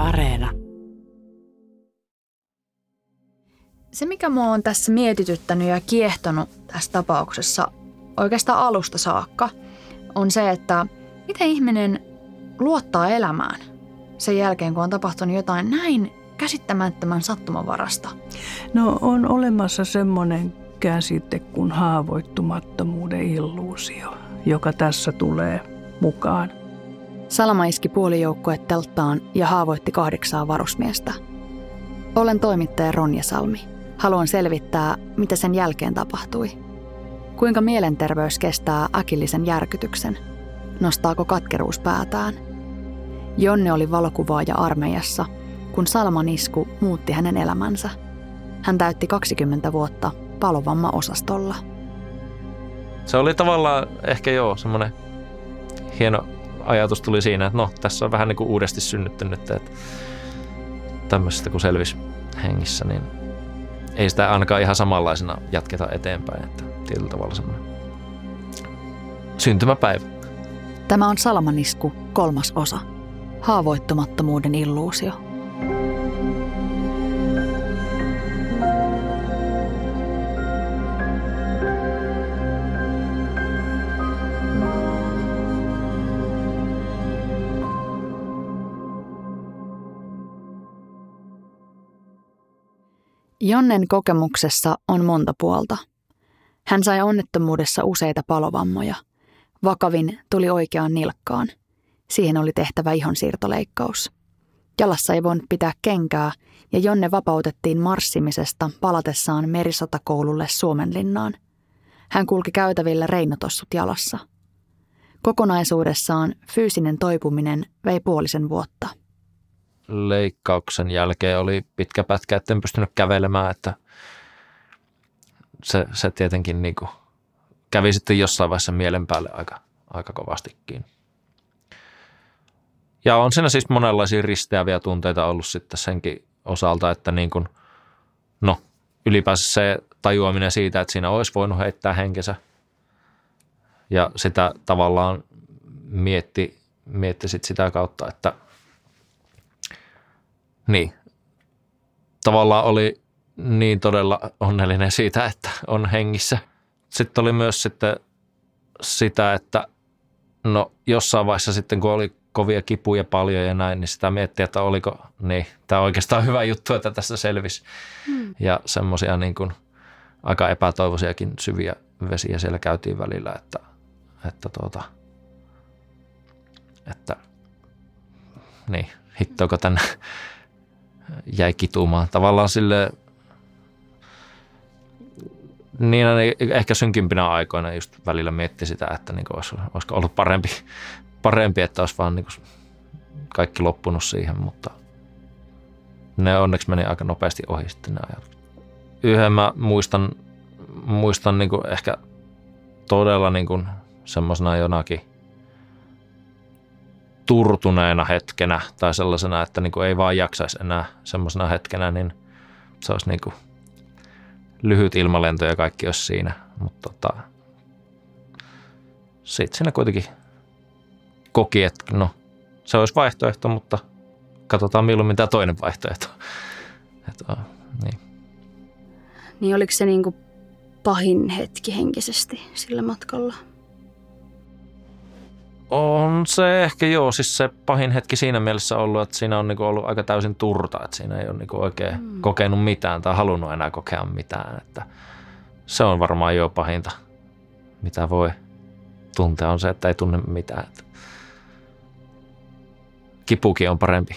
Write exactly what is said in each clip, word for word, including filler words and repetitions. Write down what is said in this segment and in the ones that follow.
Areena. Se, mikä mua on tässä mietityttänyt ja kiehtonut tässä tapauksessa oikeastaan alusta saakka, on se, että miten ihminen luottaa elämään sen jälkeen, kun on tapahtunut jotain näin käsittämättömän sattumanvarasta. No on olemassa semmoinen käsite kuin haavoittumattomuuden illuusio, joka tässä tulee mukaan. Salama iski puolijoukkoe telttaan ja haavoitti kahdeksaa varusmiestä. Olen toimittaja Ronja Salmi. Haluan selvittää, mitä sen jälkeen tapahtui. Kuinka mielenterveys kestää äkillisen järkytyksen? Nostaako katkeruus päätään? Jonne oli valokuvaaja armeijassa, kun Salman isku muutti hänen elämänsä. Hän täytti kaksikymmentä vuotta palovammaosastolla. Se oli tavallaan ehkä joo, semmoinen hieno ajatus tuli siinä, että no, tässä on vähän niin kuin uudesti synnyttänyt, että tämmöisestä kun selvisi hengissä, niin ei sitä ainakaan ihan samanlaisena jatketa eteenpäin, että tietyllä tavalla semmoinen syntymäpäivä. Tämä on Salman isku kolmas osa. Haavoittumattomuuden illuusio. Jonnen kokemuksessa on monta puolta. Hän sai onnettomuudessa useita palovammoja. Vakavin tuli oikeaan nilkkaan. Siihen oli tehtävä ihonsiirtoleikkaus. Jalassa ei voinut pitää kenkää ja Jonne vapautettiin marssimisesta palatessaan merisotakoululle Suomenlinnaan. Hän kulki käytävillä reinotossut jalassa. Kokonaisuudessaan fyysinen toipuminen vei puolisen vuotta. Leikkauksen jälkeen oli pitkä pätkä, etten pystynyt kävelemään, että se, se tietenkin niin kuin kävi sitten jossain vaiheessa mielen päälle aika, aika kovastikin. Ja on siinä siis monenlaisia risteäviä tunteita ollut sitten senkin osalta, että niin kuin, no ylipäänsä se tajuaminen siitä, että siinä olisi voinut heittää henkensä ja sitä tavallaan mietti, mietti sit sitä kautta, että niin, tavallaan oli niin todella onnellinen siitä, että on hengissä. Sitten oli myös sitten sitä, että no jossain vaiheessa sitten kun oli kovia kipuja paljon ja näin, niin sitä miettii, että oliko niin, tämä on oikeastaan hyvä juttu, että tästä selvisi. Hmm. Ja semmoisia niin kuin aika epätoivoisiakin syviä vesiä siellä käytiin välillä, että, että tuota, että niin, hittoako tänne jäi kitumaan. Tavallaan sille niin ehkä synkimpinä aikoina just välillä mietti sitä, että niin olisi, olisiko ollut parempi, parempi, että olisi vaan niin kaikki loppunut siihen, mutta ne onneksi meni aika nopeasti ohi sitten ne ajat. Yhden mä muistan, muistan niin kuin ehkä todella niin kuin semmoisena jonakin turtuneena hetkenä tai sellaisena, että niin kuin ei vaan jaksaisi enää semmoisena hetkenä, niin se olisi niin kuin lyhyt ilmalento ja kaikki olisi siinä. Mutta tota, sitten siinä kuitenkin koki, että no se olisi vaihtoehto, mutta katsotaan milloin tämä toinen vaihtoehto. Että, niin. Niin oliko se niin kuin pahin hetki henkisesti sillä matkalla? On se ehkä joo, siis se pahin hetki siinä mielessä ollut, että siinä on niinku ollut aika täysin turta, että siinä ei ole niinku oikein mm. kokenut mitään tai halunnut enää kokea mitään. Että se on varmaan jo pahinta, mitä voi tuntea, on se, että ei tunne mitään. Että kipukin on parempi.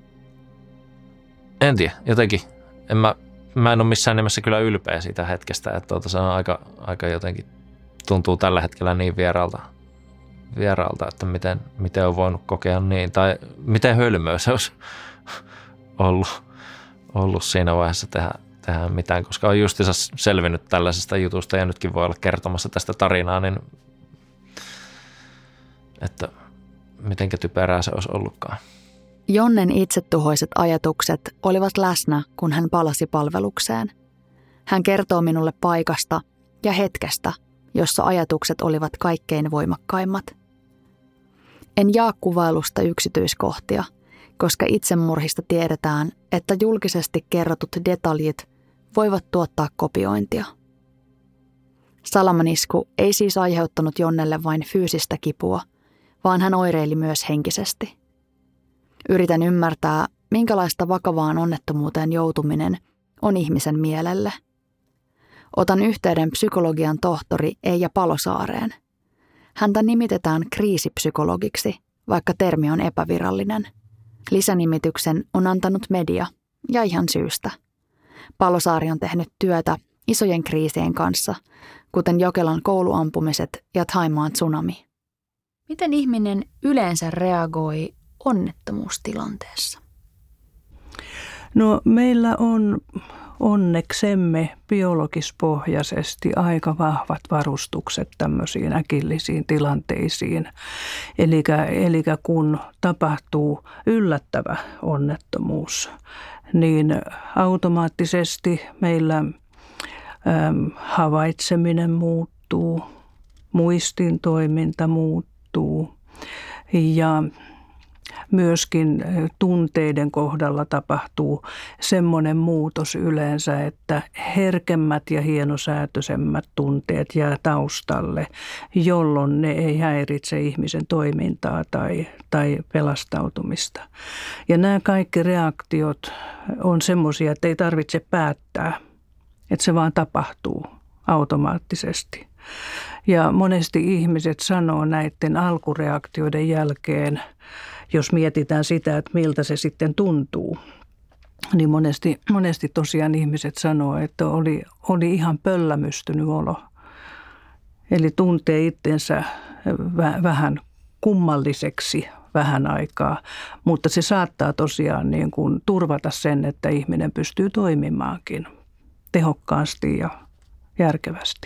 En tiedä, jotenkin. En mä, mä en ole missään nimessä kyllä ylpeä siitä hetkestä, että tuota, se on aika, aika jotenkin tuntuu tällä hetkellä niin vieraalta. vieraalta, että miten, miten on voinut kokea niin, tai miten hölmöä se olisi ollut, ollut siinä vaiheessa tehdä, tehdä mitään, koska on justiinsa selvinnyt tällaisesta jutusta ja nytkin voi olla kertomassa tästä tarinaa, niin että mitenkä typerää se olisi ollutkaan. Jonnen itsetuhoiset ajatukset olivat läsnä, kun hän palasi palvelukseen. Hän kertoo minulle paikasta ja hetkestä, jossa ajatukset olivat kaikkein voimakkaimmat. En jaa kuvailusta yksityiskohtia. koska itsemurhista tiedetään, että julkisesti kerrotut detaljit voivat tuottaa kopiointia. Salamanisku ei siis aiheuttanut Jonnelle vain fyysistä kipua, vaan hän oireili myös henkisesti. Yritän ymmärtää, minkälaista vakavaan onnettomuuteen joutuminen on ihmisen mielelle. Otan yhteyden psykologian tohtori Eija Palosaareen. Häntä nimitetään kriisipsykologiksi, vaikka termi on epävirallinen. Lisänimityksen on antanut media, ja ihan syystä. Palosaari on tehnyt työtä isojen kriisien kanssa, kuten Jokelan kouluampumiset ja Thaimaan tsunami. Miten ihminen yleensä reagoi onnettomuustilanteessa? No meillä on onneksemme biologispohjaisesti aika vahvat varustukset tämmöisiin äkillisiin tilanteisiin. Eli, eli kun tapahtuu yllättävä onnettomuus, niin automaattisesti meillä äm, havaitseminen muuttuu, muistin toiminta muuttuu ja myöskin tunteiden kohdalla tapahtuu semmoinen muutos yleensä, että herkemmät ja hienosäätöisemmät tunteet jää taustalle, jolloin ne ei häiritse ihmisen toimintaa tai, tai pelastautumista. Ja nämä kaikki reaktiot on semmoisia, että ei tarvitse päättää, että se vaan tapahtuu automaattisesti. Ja monesti ihmiset sanoo näiden alkureaktioiden jälkeen, jos mietitään sitä, että miltä se sitten tuntuu, niin monesti, monesti tosiaan ihmiset sanoo, että oli, oli ihan pöllämystynyt olo. Eli tuntee itsensä vähän kummalliseksi vähän aikaa, mutta se saattaa tosiaan niin kuin turvata sen, että ihminen pystyy toimimaankin tehokkaasti ja järkevästi.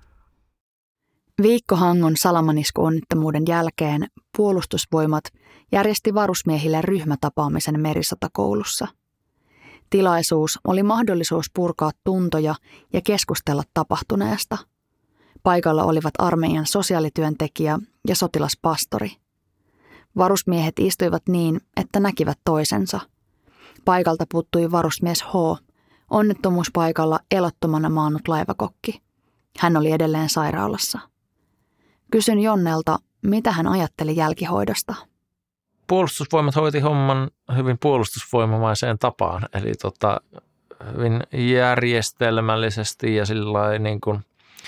Viikko Hangon salamanisku-onnettomuuden jälkeen Puolustusvoimat järjesti varusmiehille ryhmätapaamisen Merisotakoulussa. Tilaisuus oli mahdollisuus purkaa tuntoja ja keskustella tapahtuneesta. Paikalla olivat armeijan sosiaalityöntekijä ja sotilaspastori. Varusmiehet istuivat niin, että näkivät toisensa. Paikalta puuttui varusmies H, onnettomuuspaikalla elottomana maannut laivakokki. Hän oli edelleen sairaalassa. Kysyn Jonnelta, mitä hän ajatteli jälkihoidosta. Puolustusvoimat hoiti homman hyvin puolustusvoimamaiseen tapaan, eli tota, hyvin järjestelmällisesti ja sillä niin kuin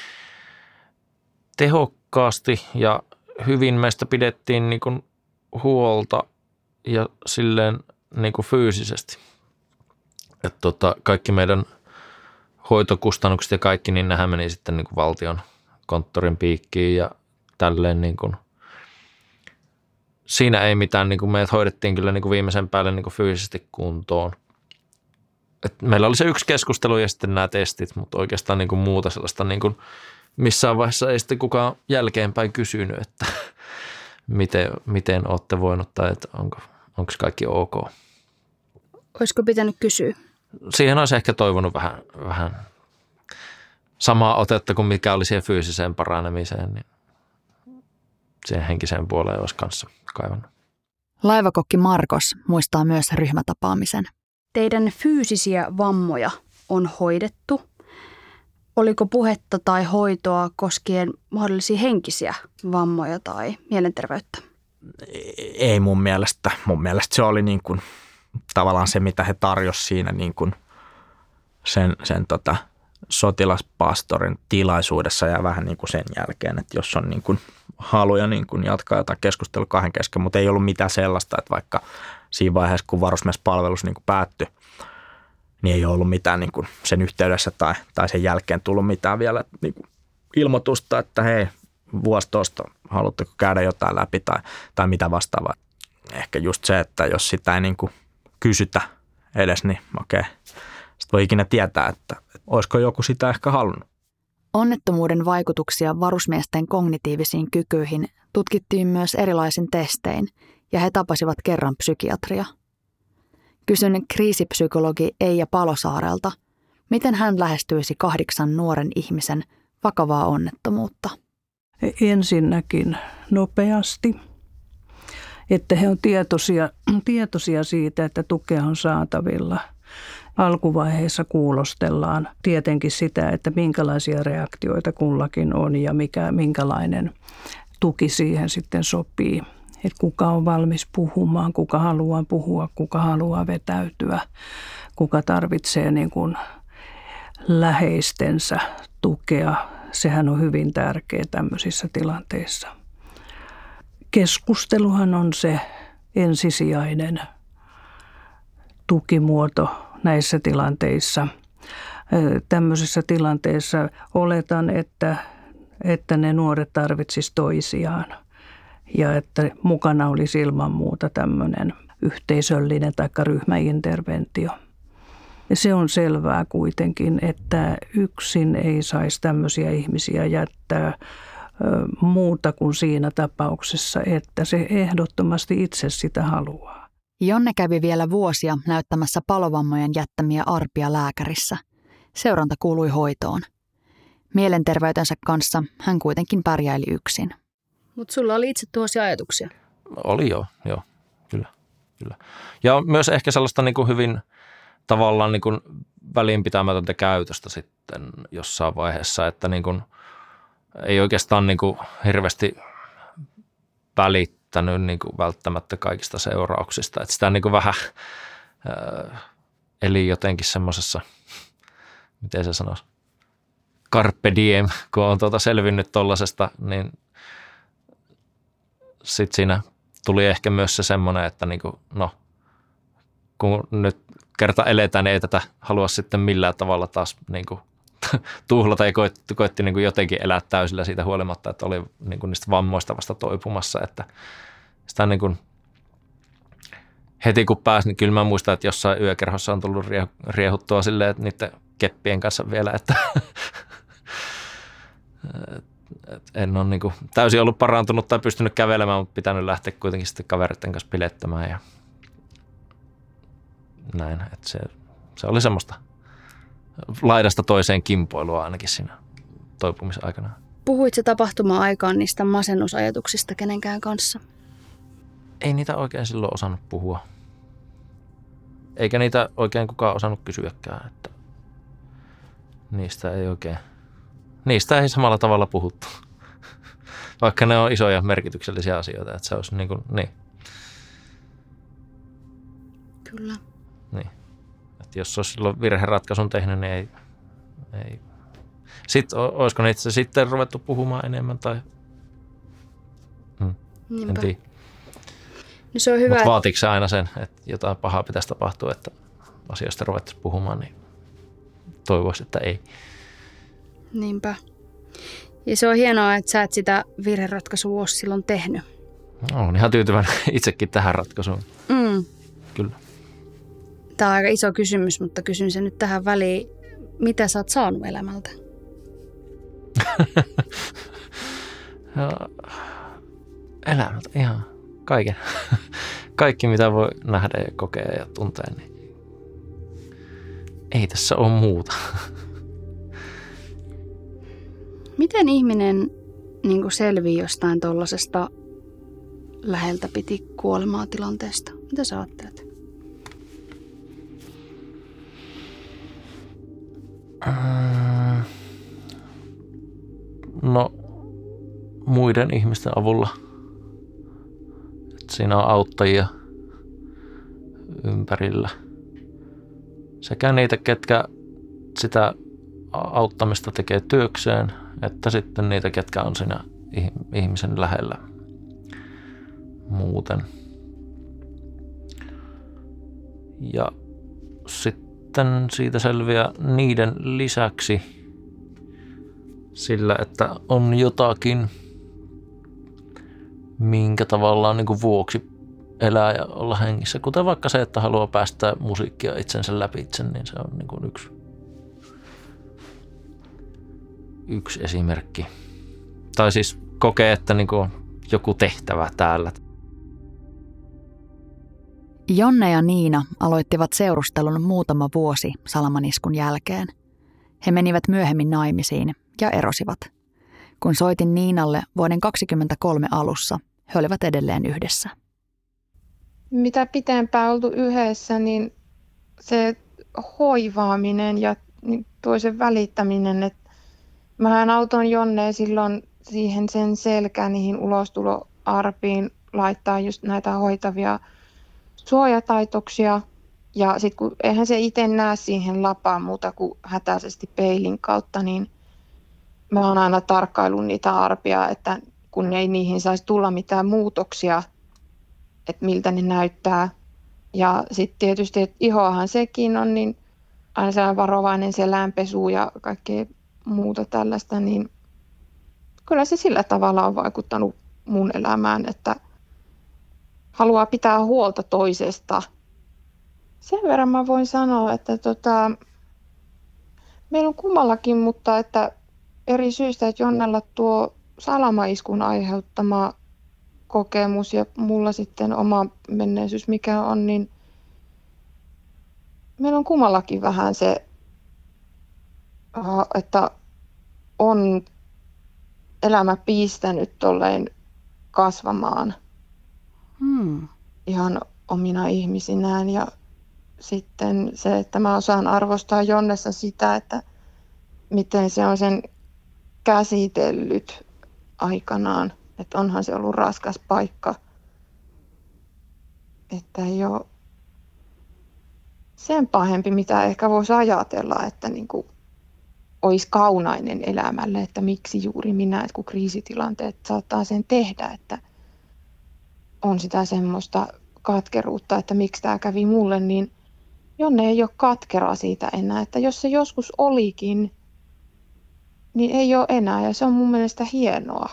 tehokkaasti ja hyvin meistä pidettiin niin kuin huolta ja silleen niin kuin fyysisesti. Että tota, kaikki meidän hoitokustannukset ja kaikki, niin nehän meni sitten niin kuin valtion konttorin piikkiin ja tälleen niin kuin. Siinä ei mitään, niin kuin meidät hoidettiin kyllä niin kuin viimeisen päälle niin kuin fyysisesti kuntoon. Et meillä oli se yksi keskustelu ja sitten nämä testit, mutta oikeastaan niin kuin muuta sellaista niin kuin missään vaiheessa ei sitten kukaan jälkeenpäin kysynyt, että miten, miten olette voinut tai että onko, onko kaikki ok. Olisiko pitänyt kysyä? Siihen olisi ehkä toivonut vähän, vähän samaa otetta kuin mikä oli siihen fyysiseen paranemiseen, niin siihen henkiseen puoleen olisi kanssa kaivannut. Laivakokki Markos muistaa myös ryhmätapaamisen. Teidän fyysisiä vammoja on hoidettu. Oliko puhetta tai hoitoa koskien mahdollisia henkisiä vammoja tai mielenterveyttä? Ei mun mielestä. Mun mielestä se oli niin kuin tavallaan se, mitä he tarjosivat siinä niin kuin sen, sen tota sotilaspastorin tilaisuudessa ja vähän niin kuin sen jälkeen, että jos on niin kuin haluja niin kuin jatkaa jotain keskustelua kahden kesken, mutta ei ollut mitään sellaista, että vaikka siinä vaiheessa, kun varusmiespalvelus niin kuin päättyi, niin ei ollut mitään niin kuin sen yhteydessä tai, tai sen jälkeen tullut mitään vielä niin kuin ilmoitusta, että hei, vuosi tuosta, haluatteko käydä jotain läpi tai, tai mitä vastaavaa. Ehkä just se, että jos sitä ei niin kuin kysytä edes, niin okei, sitten voi ikinä tietää, että, että olisiko joku sitä ehkä halunnut. Onnettomuuden vaikutuksia varusmiesten kognitiivisiin kykyihin tutkittiin myös erilaisin testein, ja he tapasivat kerran psykiatria. Kysyn kriisipsykologi Eija Palosaarelta, miten hän lähestyisi kahdeksan nuoren ihmisen vakavaa onnettomuutta. Ensinnäkin nopeasti. että he on tietoisia, tietoisia siitä, että tukea on saatavilla. Alkuvaiheessa kuulostellaan tietenkin sitä, että minkälaisia reaktioita kullakin on ja mikä, minkälainen tuki siihen sitten sopii. Että kuka on valmis puhumaan, kuka haluaa puhua, kuka haluaa vetäytyä, kuka tarvitsee niin kuin läheistensä tukea. Sehän on hyvin tärkeä tämmöisissä tilanteissa. Keskusteluhan on se ensisijainen tukimuoto näissä tilanteissa. Tämmöisissä tilanteissa oletan, että, että ne nuoret tarvitsisivat toisiaan ja että mukana olisi ilman muuta tämmöinen yhteisöllinen tai ryhmäinterventio. Ja se on selvää kuitenkin, että yksin ei saisi tämmöisiä ihmisiä jättää muuta kuin siinä tapauksessa, että se ehdottomasti itse sitä haluaa. Jonne kävi vielä vuosia näyttämässä palovammojen jättämiä arpia lääkärissä. Seuranta kuului hoitoon. Mielenterveytensä kanssa hän kuitenkin pärjäili yksin. Mutta sulla oli itse tuossa ajatuksia. Oli joo, joo, kyllä, kyllä. Ja myös ehkä sellaista niin kuin hyvin tavallaan niin kuin välinpitämätöntä käytöstä sitten jossain vaiheessa, että niin kuin ei oikeastaan niin kuin hirveästi välittänyt niin kuin välttämättä kaikista seurauksista. Että sitä niin kuin vähän äh, eli jotenkin semmoisessa, miten se sanoisi, carpe diem, kun on tuota selvinnyt tollasesta, niin sitten siinä tuli ehkä myös se semmoinen, että niin kuin, no, kun nyt kerta eletään, niin ei tätä halua sitten millään tavalla taas niin kuin tuhlata ja koitti, koitti niin kuin jotenkin elää täysillä siitä huolimatta, että oli niin kuin niistä vammoista vasta toipumassa, että sitä niin kuin heti kun pääsi, niin kyllä mä muistan, että jossain yökerhossa on tullut riehuttua silleen, että niiden keppien kanssa vielä, että en ole niin kuin täysin ollut parantunut tai pystynyt kävelemään, mutta pitänyt lähteä kuitenkin sitten kavereiden kanssa bilettämään ja näin, että se, se oli semmoista laidasta toiseen kimpoilua ainakin siinä toipumisaikana. Puhuit se tapahtuma-aikaan niistä masennusajatuksista kenenkään kanssa? Ei niitä oikein silloin osannut puhua. Eikä niitä oikein kukaan osannut kysyäkään, että niistä ei oikein, niistä ei samalla tavalla puhuttu. Vaikka ne on isoja merkityksellisiä asioita, että se olisi niin kuin, niin. Kyllä. Niin. Että jos olisi silloin virheratkaisun tehnyt, niin ei, ei. Sitten olisiko niitä sitten ruvettu puhumaan enemmän tai hmm. en tiedä. No se on hyvä. Mutta vaatiiko se aina sen, että jotain pahaa pitäisi tapahtua, että asioista ruvettaisiin puhumaan, niin toivoisi, että ei. Niinpä. Ja se on hienoa, että sä et sitä virheratkaisua ole silloin tehnyt. No, olen ihan tyytyväinen itsekin tähän ratkaisuun. Mm. Kyllä. Tämä on aika iso kysymys, mutta kysyn sen nyt tähän väliin. Mitä sä oot saanut elämältä? Elämältä ihan kaiken. Kaikki, mitä voi nähdä ja kokea ja tuntea, niin ei tässä ole muuta. Miten ihminen niin kuin selvii jostain tuollaisesta läheltä piti kuolemaa tilanteesta? Mitä sä ajattelet? No, muiden ihmisten avulla. Et siinä on auttajia ympärillä. Sekä niitä, ketkä sitä auttamista tekee työkseen, että sitten niitä, ketkä on siinä ihmisen lähellä muuten. Ja sitten siitä selviää niiden lisäksi sillä, että on jotakin, minkä tavallaan niin kuin vuoksi elää ja olla hengissä. Kuten vaikka se, että haluaa päästää musiikkia itsensä läpi itse, niin se on niin kuin yksi, yksi esimerkki. Tai siis kokee, että niin kuin on joku tehtävä täällä. Jonne ja Niina aloittivat seurustelun muutama vuosi Salmaniskun jälkeen. He menivät myöhemmin naimisiin ja erosivat. Kun soitin Niinalle vuoden kaksikymmentäkolme alussa, he olivat edelleen yhdessä. mitä pitempään oltu yhdessä, niin se hoivaaminen ja toisen välittäminen, että mähän autoin Jonnea silloin siihen sen selkään niihin ulostuloarpiin laittaa just näitä hoitavia suojataitoksia. Ja sitten kun eihän se itse näe siihen lapaan muuta kuin hätäisesti peilin kautta, niin mä oon aina tarkkaillut niitä arpia, että kun ei niihin saisi tulla mitään muutoksia, että miltä ne näyttää. Ja sitten tietysti, että ihoahan sekin on, niin aina sellainen varovainen selänpesu ja kaikkea muuta tällaista, niin kyllä se sillä tavalla on vaikuttanut mun elämään, että haluaa pitää huolta toisesta. Sen verran mä voin sanoa, että tota, meillä on kummallakin, mutta että eri syistä, että Jonnella tuo salamaiskun aiheuttama kokemus ja mulla sitten oma menneisyys mikä on, niin meillä on kummallakin vähän se, että on elämä piistänyt tolleen kasvamaan Hmm. ihan omina ihmisinään. Ja sitten se, että mä osaan arvostaa Jonnessa sitä, että miten se on sen käsitellyt aikanaan. Että onhan se ollut raskas paikka. Että ei ole sen pahempi, mitä ehkä voisi ajatella, että niin kuin olisi kaunainen elämälle, että miksi juuri minä, että kun kriisitilanteet saattaa sen tehdä, että on sitä semmoista katkeruutta, että miksi tämä kävi mulle, niin Jonne ei ole katkera siitä enää, että jos se joskus olikin, niin ei ole enää ja se on mun mielestä hienoa.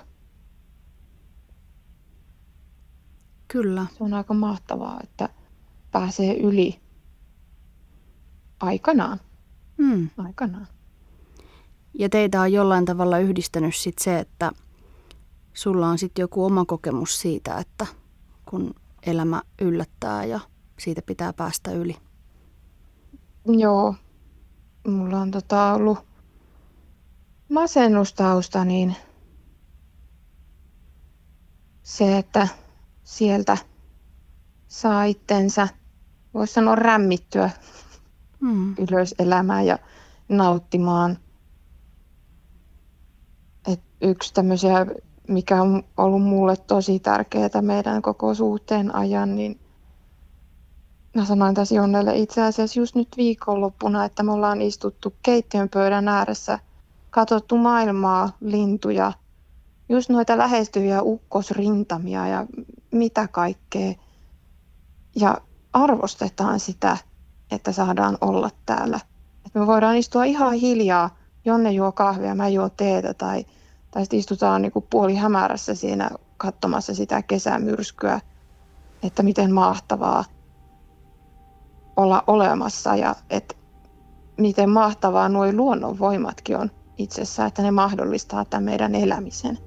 Kyllä. Se on aika mahtavaa, että pääsee yli aikanaan. Hmm. aikanaan. Ja teitä on jollain tavalla yhdistänyt sit se, että sulla on sitten joku oma kokemus siitä, että kun elämä yllättää ja siitä pitää päästä yli. Joo, mulla on tota ollut masennustausta, niin se, että sieltä saa itsensä, voisi sanoa rämmittyä Hmm. ylös elämään ja nauttimaan. Et yksi tämmöisiä, mikä on ollut mulle tosi tärkeää meidän koko suhteen ajan, niin mä sanoin tässä Jonnelle itse asiassa just nyt viikonloppuna, että me ollaan istuttu keittiön pöydän ääressä, katsottu maailmaa, lintuja, just noita lähestyviä ukkosrintamia ja mitä kaikkea. Ja arvostetaan sitä, että saadaan olla täällä. Että me voidaan istua ihan hiljaa, Jonne juo kahvia, mä juo teetä tai, tai sitten istutaan niin kuin puoli hämärässä siinä katsomassa sitä kesämyrskyä, että miten mahtavaa olla olemassa ja että miten mahtavaa nuo luonnonvoimatkin on itsessään, että ne mahdollistaa tämän meidän elämisen.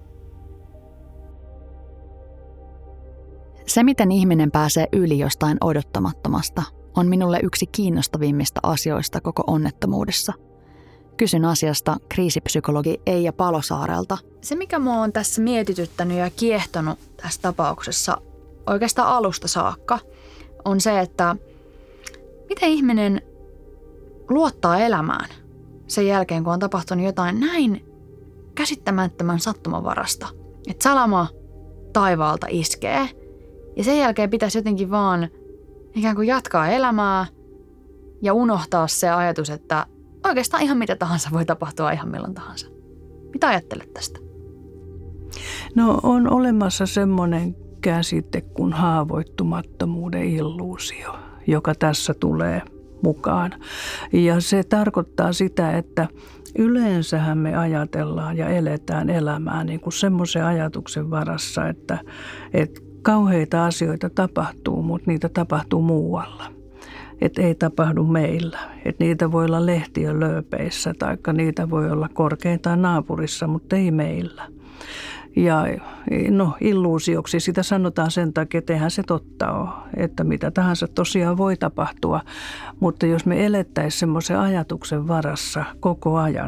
Se, miten ihminen pääsee yli jostain odottamattomasta, on minulle yksi kiinnostavimmista asioista koko onnettomuudessa. Kysyn asiasta kriisipsykologi Eija Palosaarelta. Se, mikä mua on tässä mietityttänyt ja kiehtonut tässä tapauksessa oikeastaan alusta saakka, on se, että miten ihminen luottaa elämään sen jälkeen, kun on tapahtunut jotain näin käsittämättömän sattumanvarasta. Että salama taivaalta iskee ja sen jälkeen pitäisi jotenkin vaan ikään kuin jatkaa elämää ja unohtaa se ajatus, että oikeastaan ihan mitä tahansa voi tapahtua ihan milloin tahansa. Mitä ajattelet tästä? No on olemassa semmoinen käsite kuin haavoittumattomuuden illuusio, joka tässä tulee mukaan. Ja se tarkoittaa sitä, että yleensähän me ajatellaan ja eletään elämää niin kuin semmoisen ajatuksen varassa, että, että kauheita asioita tapahtuu, mutta niitä tapahtuu muualla. Että ei tapahdu meillä. Että niitä voi olla lehtiön lööpeissä tai niitä voi olla korkeintaan naapurissa, mutta ei meillä. Ja no illuusioksi sitä sanotaan sen takia, että eihän se totta ole, että mitä tahansa tosiaan voi tapahtua. Mutta jos me elettäisiin semmoisen ajatuksen varassa koko ajan,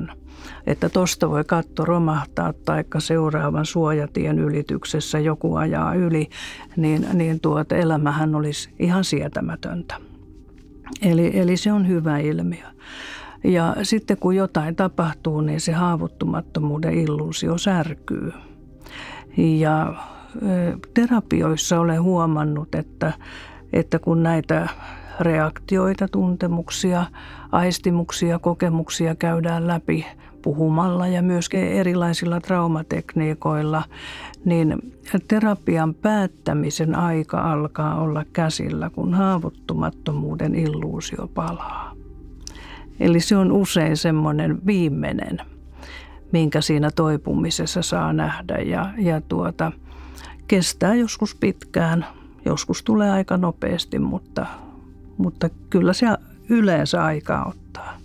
että tosta voi katto romahtaa taikka seuraavan suojatien ylityksessä joku ajaa yli, niin, niin tuota elämähän olisi ihan sietämätöntä. Eli, eli se on hyvä ilmiö. Ja sitten kun jotain tapahtuu, niin se haavoittumattomuuden illuusio särkyy. Ja terapioissa olen huomannut, että, että kun näitä reaktioita, tuntemuksia, aistimuksia, kokemuksia käydään läpi puhumalla ja myöskin erilaisilla traumatekniikoilla, niin terapian päättämisen aika alkaa olla käsillä, kun haavoittumattomuuden illuusio palaa. Eli se on usein semmoinen viimeinen, minkä siinä toipumisessa saa nähdä ja, ja tuota, kestää joskus pitkään, joskus tulee aika nopeasti, mutta, mutta kyllä se yleensä aikaa ottaa.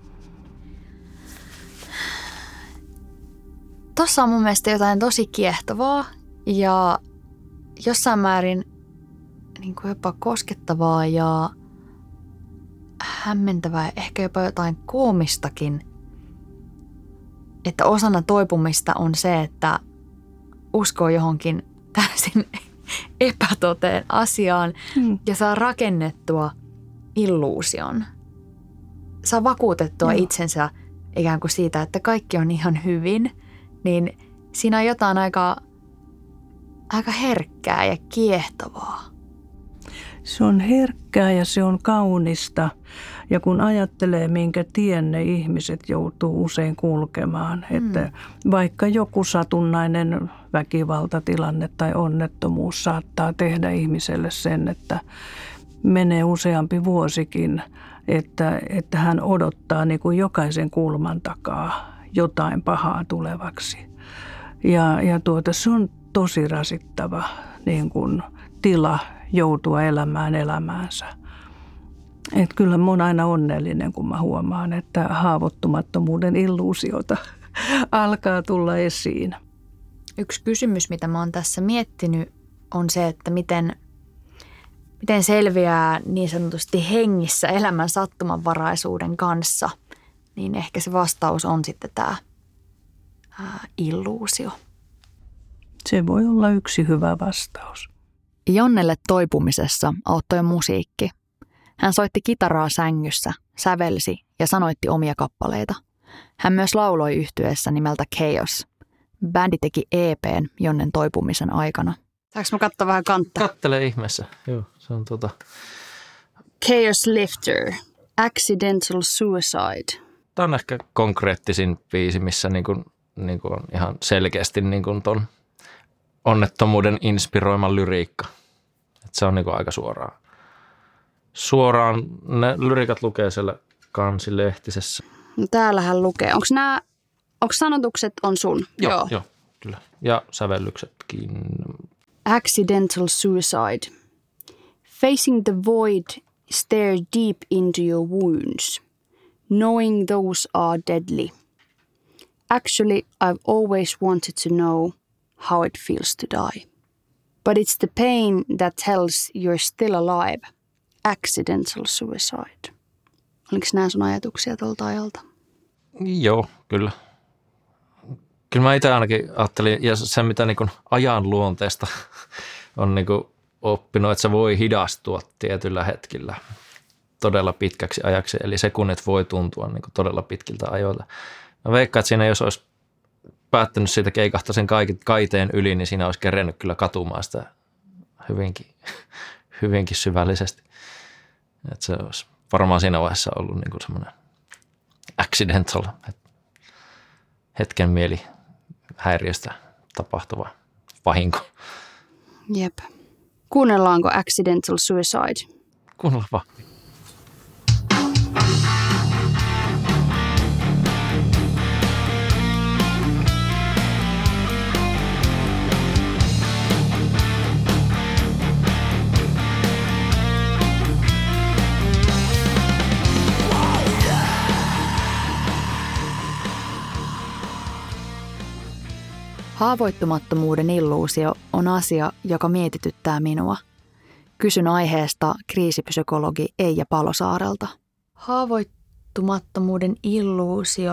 Tuossa on mun mielestä jotain tosi kiehtovaa ja jossain määrin niin kuin jopa koskettavaa ja hämmentävää, ehkä jopa jotain koomistakin. Että osana toipumista on se, että uskoo johonkin täysin epätoteen asiaan hmm. ja saa rakennettua illuusion. Saa vakuutettua Joo. itsensä ikään kuin siitä, että kaikki on ihan hyvin, niin siinä on jotain aika, aika herkkää ja kiehtovaa. Se on herkkää ja se on kaunista. Ja kun ajattelee, minkä tien ne ihmiset joutuu usein kulkemaan, hmm. että vaikka joku satunnainen väkivaltatilanne tai onnettomuus saattaa tehdä ihmiselle sen, että menee useampi vuosikin, että, että hän odottaa niin kuin jokaisen kulman takaa jotain pahaa tulevaksi. Ja, ja tuota, se on tosi rasittava niin kuin tila joutua elämään elämäänsä. Että kyllä mä oon aina onnellinen, kun mä huomaan, että haavoittumattomuuden illuusiota alkaa tulla esiin. Yksi kysymys, mitä mä oon tässä miettinyt, on se, että miten, miten selviää niin sanotusti hengissä elämän sattumanvaraisuuden kanssa. Niin ehkä se vastaus on sitten tämä ää, illuusio. Se voi olla yksi hyvä vastaus. Jonnelle toipumisessa auttoi musiikki. Hän soitti kitaraa sängyssä, sävelsi ja sanoitti omia kappaleita. Hän myös lauloi yhtyeessä nimeltä Chaos. Bändi teki E P:n Jonnen toipumisen aikana. Saanko mä katsoa vähän kantta? Kattele ihmeessä. Joo, se on tuota... Chaos Lifter, Accidental Suicide. Tämä on ehkä konkreettisin biisi, missä niin kuin, niin kuin on ihan selkeästi niin kuin ton onnettomuuden inspiroima lyriikka. Et se on niin kuin aika suoraan. Suoraan ne lyriikat lukee siellä kansilehtisessä. No täällähän lukee. Onko nämä, onko sanotukset on sun? Joo, joo. joo, kyllä. Ja sävellyksetkin. Accidental Suicide. Facing the void, stare deep into your wounds. Knowing those are deadly. Actually, I've always wanted to know how it feels to die. But it's the pain that tells you're still alive. Accidental suicide. Oliko nämä sun ajatuksia tuolta ajalta? Joo, kyllä. Kyllä mä itse ainakin ajattelin, ja se mitä niin kuin ajan luonteesta on niin kuin oppinut, että se voi hidastua tietyllä hetkillä todella pitkäksi ajaksi. Eli sekunnit voi tuntua niin kuin todella pitkiltä ajoilta. Mä veikkaan, että siinä jos olisi päättänyt siitä keikahtaa sen kaiteen yli, niin siinä olisi kerennyt kyllä katumaan sitä hyvinkin, hyvinkin syvällisesti. Että se olisi varmaan siinä vaiheessa ollut niin kuin semmoinen accidental, hetken mieli häiriöstä tapahtuva vahinko. Jep. Kuunnellaanko Accidental Suicide? Kuunnella vaan. Haavoittumattomuuden illuusio on asia, joka mietityttää minua. Kysyn aiheesta kriisipsykologi Eija Palosaarelta. Haavoittumattomuuden illuusio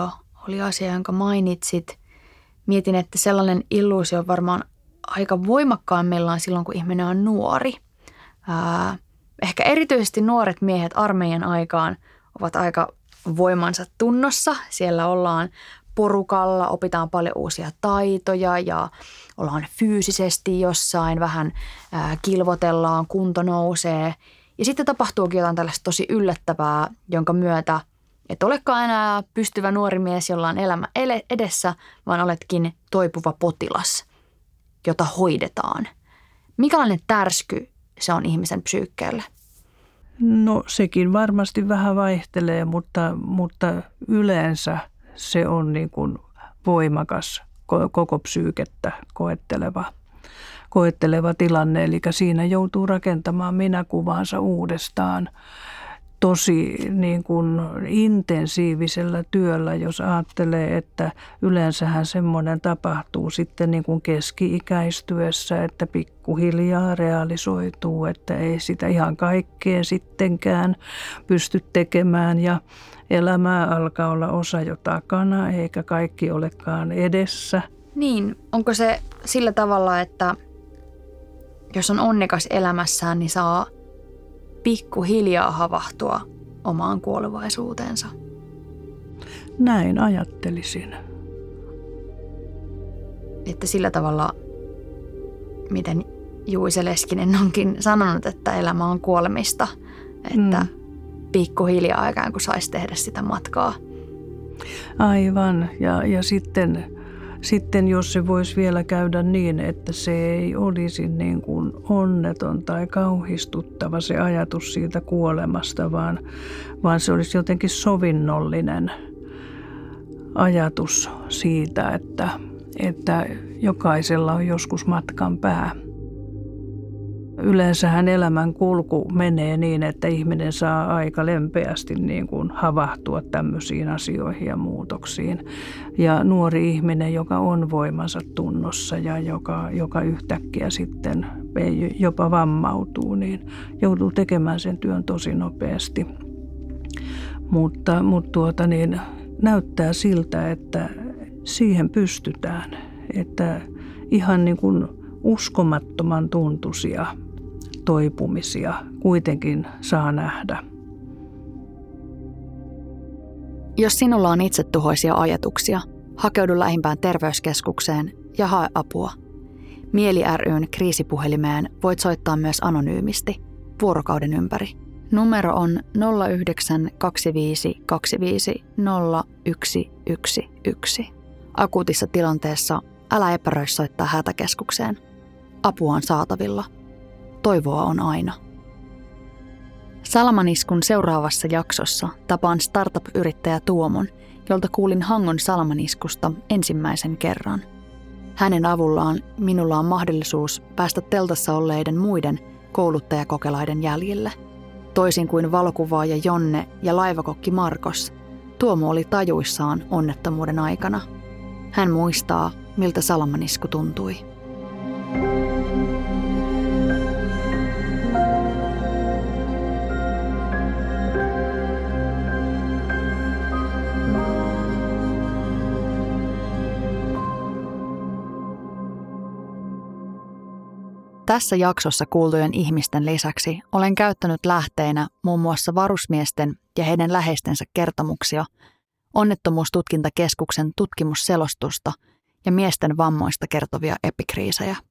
oli asia, jonka mainitsit. Mietin, että sellainen illuusio varmaan aika voimakkaimmillaan silloin, kun ihminen on nuori. Ää, ehkä erityisesti nuoret miehet armeijan aikaan ovat aika voimansa tunnossa. Siellä ollaan porukalla, opitaan paljon uusia taitoja ja ollaan fyysisesti jossain, vähän ää, kilvotellaan, kunto nousee. Ja sitten tapahtuukin jotain tällaista tosi yllättävää, jonka myötä et olekaan enää pystyvä nuori mies, jolla on elämä edessä, vaan oletkin toipuva potilas, jota hoidetaan. Mikälainen tärsky se on ihmisen psyykkeelle? No sekin varmasti vähän vaihtelee, mutta, mutta yleensä se on niin kuin voimakas, koko psyykettä koetteleva, koetteleva tilanne. Eli siinä joutuu rakentamaan minäkuvaansa uudestaan tosi niin kuin intensiivisellä työllä, jos ajattelee, että yleensähän semmoinen tapahtuu sitten niin kuin keski-ikäistyessä, että pikkuhiljaa realisoituu, että ei sitä ihan kaikkea sittenkään pysty tekemään ja elämää alkaa olla osa jo takana, eikä kaikki olekaan edessä. Niin, onko se sillä tavalla, että jos on onnekas elämässään, niin saa pikkuhiljaa havahtua omaan kuolevaisuuteensa? Näin ajattelisin. Että sillä tavalla, miten Juise Leskinen onkin sanonut, että elämä on kuolemista, että mm. pikkuhiljaa ikään kuin saisi tehdä sitä matkaa. Aivan. Ja, ja sitten, sitten jos se voisi vielä käydä niin, että se ei olisi niin kuin onneton tai kauhistuttava se ajatus siitä kuolemasta, vaan, vaan se olisi jotenkin sovinnollinen ajatus siitä, että, että jokaisella on joskus matkan pää. Yleensähän elämän kulku menee niin, että ihminen saa aika lempeästi niin kuin havahtua tämmöisiin asioihin ja muutoksiin. Ja nuori ihminen, joka on voimansa tunnossa ja joka, joka yhtäkkiä sitten jopa vammautuu, niin joutuu tekemään sen työn tosi nopeasti. Mutta, mutta tuota niin, näyttää siltä, että siihen pystytään, että ihan niin kuin uskomattoman tuntuisia toipumisia kuitenkin saa nähdä. Jos sinulla on itsetuhoisia ajatuksia, hakeudu lähimpään terveyskeskukseen ja hae apua. Mieli ry:n kriisipuhelimeen voit soittaa myös anonyymisti, vuorokauden ympäri. Numero on nolla yhdeksän kaksi viisi kaksi viisi nolla yksi yksi yksi. Akuutissa tilanteessa älä epäröi soittaa hätäkeskukseen. Apua on saatavilla. Toivoa on aina. Salamaniskun seuraavassa jaksossa tapaan startup-yrittäjä Tuomon, jolta kuulin Hangon salamaniskusta ensimmäisen kerran. Hänen avullaan minulla on mahdollisuus päästä teltassa olleiden muiden kouluttajakokelaiden jäljille. Toisin kuin valokuvaaja Jonne ja laivakokki Markos, Tuomo oli tajuissaan onnettomuuden aikana. Hän muistaa, miltä salamanisku tuntui. Tässä jaksossa kuultujen ihmisten lisäksi olen käyttänyt lähteinä muun muassa varusmiesten ja heidän läheistensä kertomuksia, Onnettomuustutkintakeskuksen tutkimusselostusta ja miesten vammoista kertovia epikriisejä.